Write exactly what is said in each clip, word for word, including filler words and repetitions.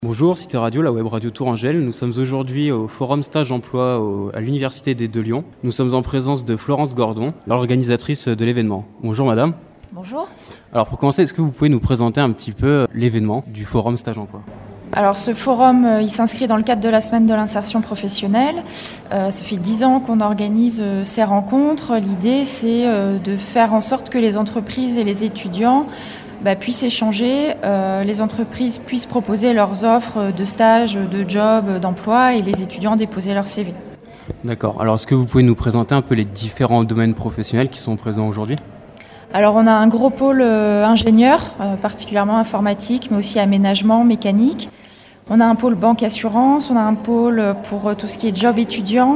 Bonjour, Cité Radio, la web radio Tourangelle. Nous sommes aujourd'hui au Forum Stage Emploi au, à l'Université des Deux Lyons. Nous sommes en présence de Florence Gordon, l'organisatrice de l'événement. Bonjour madame. Bonjour. Alors pour commencer, est-ce que vous pouvez nous présenter un petit peu l'événement du Forum Stage Emploi ? Alors ce forum, il s'inscrit dans le cadre de la semaine de l'insertion professionnelle. Euh, ça fait dix ans qu'on organise euh, ces rencontres. L'idée, c'est euh, de faire en sorte que les entreprises et les étudiants bah, puissent échanger, euh, les entreprises puissent proposer leurs offres de stage, de job, d'emploi et les étudiants déposer leur C V. D'accord. Alors est-ce que vous pouvez nous présenter un peu les différents domaines professionnels qui sont présents aujourd'hui ? Alors on a un gros pôle euh, ingénieur, euh, particulièrement informatique, mais aussi aménagement, mécanique. On a un pôle banque assurance, on a un pôle pour euh, tout ce qui est job étudiant,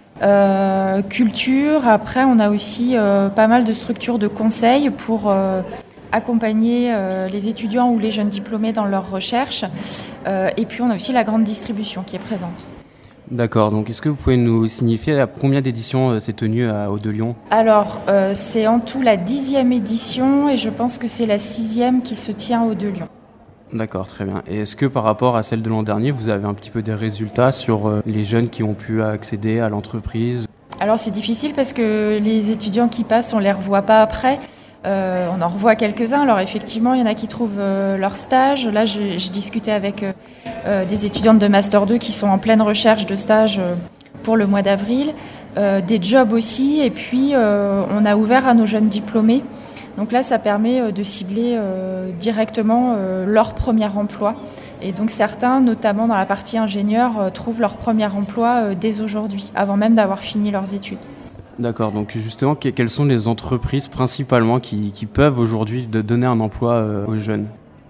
euh, culture. Après, on a aussi euh, pas mal de structures de conseil pour euh, accompagner euh, les étudiants ou les jeunes diplômés dans leurs recherches. Euh, et puis on a aussi la grande distribution qui est présente. D'accord, donc est-ce que vous pouvez nous signifier à combien d'éditions euh, s'est tenue à, aux Deux Lyons ? Alors, euh, c'est en tout la dixième édition et je pense que c'est la sixième qui se tient aux Deux Lyons. D'accord, très bien. Et est-ce que par rapport à celle de l'an dernier, vous avez un petit peu des résultats sur euh, les jeunes qui ont pu accéder à l'entreprise ? Alors c'est difficile parce que les étudiants qui passent, on ne les revoit pas après. Euh, on en revoit quelques-uns. Alors effectivement, il y en a qui trouvent euh, leur stage. Là, j'ai, j'ai discuté avec euh, euh, des étudiantes de Master deux qui sont en pleine recherche de stage euh, pour le mois d'avril. Euh, des jobs aussi. Et puis, euh, on a ouvert à nos jeunes diplômés. Donc là, ça permet euh, de cibler euh, directement euh, leur premier emploi. Et donc certains, notamment dans la partie ingénieur, euh, trouvent leur premier emploi euh, dès aujourd'hui, avant même d'avoir fini leurs études. D'accord, donc justement, quelles sont les entreprises principalement qui, qui peuvent aujourd'hui de donner un emploi euh, aux jeunes ?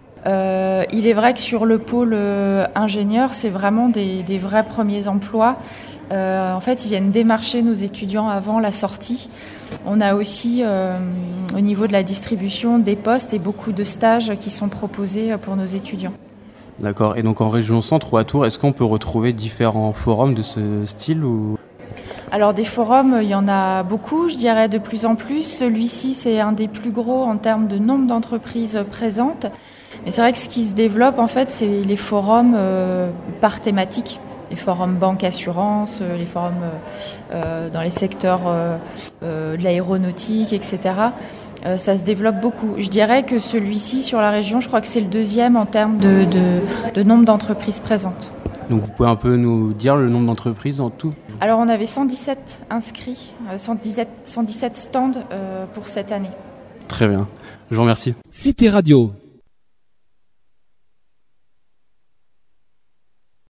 euh, Il est vrai que sur le pôle euh, ingénieur, c'est vraiment des, des vrais premiers emplois. Euh, en fait, ils viennent démarcher nos étudiants avant la sortie. On a aussi, euh, au niveau de la distribution, des postes et beaucoup de stages qui sont proposés pour nos étudiants. D'accord, et donc en région centre ou à Tours, est-ce qu'on peut retrouver différents forums de ce style ou... Alors des forums, il y en a beaucoup, je dirais de plus en plus. Celui-ci, c'est un des plus gros en termes de nombre d'entreprises présentes. Mais c'est vrai que ce qui se développe, en fait, c'est les forums euh, par thématique. Les forums banque assurance, les forums euh, dans les secteurs euh, euh, de l'aéronautique, et cetera. Euh, ça se développe beaucoup. Je dirais que celui-ci, sur la région, je crois que c'est le deuxième en termes de, de, de nombre d'entreprises présentes. Donc vous pouvez un peu nous dire le nombre d'entreprises en tout ? Alors on avait cent dix-sept inscrits, cent dix-sept, cent dix-sept stands euh, pour cette année. Très bien, je vous remercie. Cité Radio.